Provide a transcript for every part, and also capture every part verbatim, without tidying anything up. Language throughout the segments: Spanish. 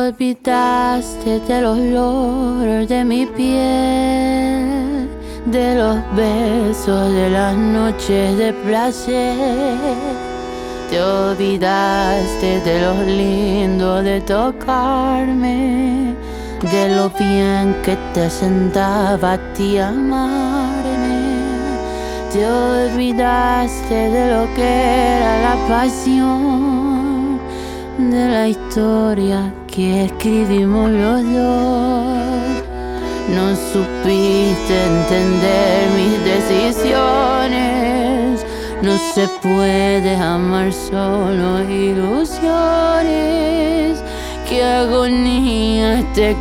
olvidaste del olor de mi piel, de los besos de las noches de placer. Te olvidaste de lo lindo de tocarme, de lo bien que te sentaba a ti amarme. Te olvidaste de lo que era la pasión, de la historia que escribimos los dos. No supiste entender mis decisiones. No se puede amar solo ilusiones. Qué agonía este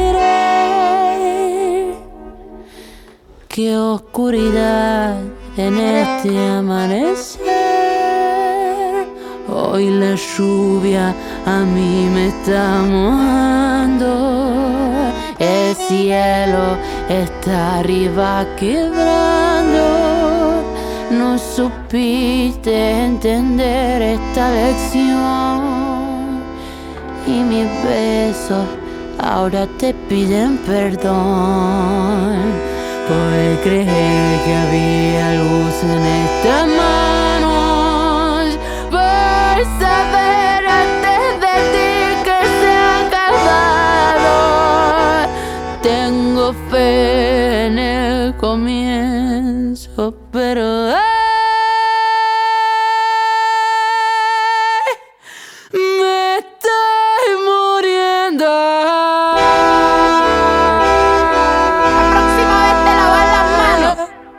querer, qué oscuridad en este amanecer. Hoy la lluvia a mí me está mojando, el cielo está arriba quebrando. No supiste entender esta lección y mis besos ahora te piden perdón por creer que había luz en estas manos, por saber antes de ti que se ha acabado. Tengo fe en el comienzo, pero ay, me estoy muriendo. La próxima vez te lavas las manos.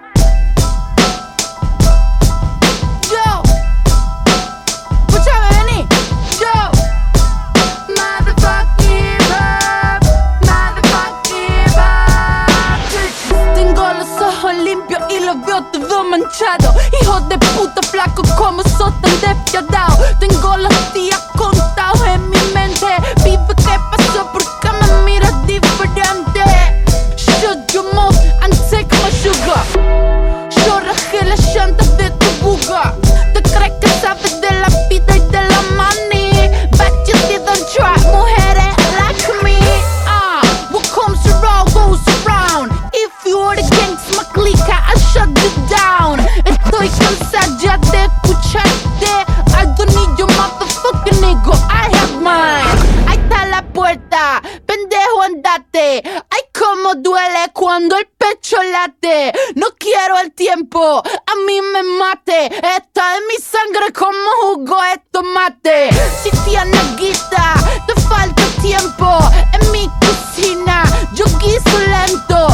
Yo, escúchame, vení. Yo, motherfucking up, motherfucking up. Tengo los ojos limpios y los veo todo manchado. Hijos de puta flacos, como sos tan despiadado. Tengo los días contados en mi mente. Vive qué pasó, porque me miras diferente. Shut your mouth and take my sugar. Yo rajé las llantas de tu buga. ¿Te crees que sabes de la vida y de la money? But you didn't try, mujeres like me. Ah, what comes around goes around. If you're against my clique, I shut you down. Estoy cansada ya de escucharte. I don't need your motherfucking ego, I have mine. Ahí está la puerta, pendejo andate. Ay, cómo duele cuando el pecho late. No quiero el tiempo, a mí me mate. Está en mi sangre como jugo de tomate. Si tienes guita, te falta tiempo. En mi cocina, yo guiso lento.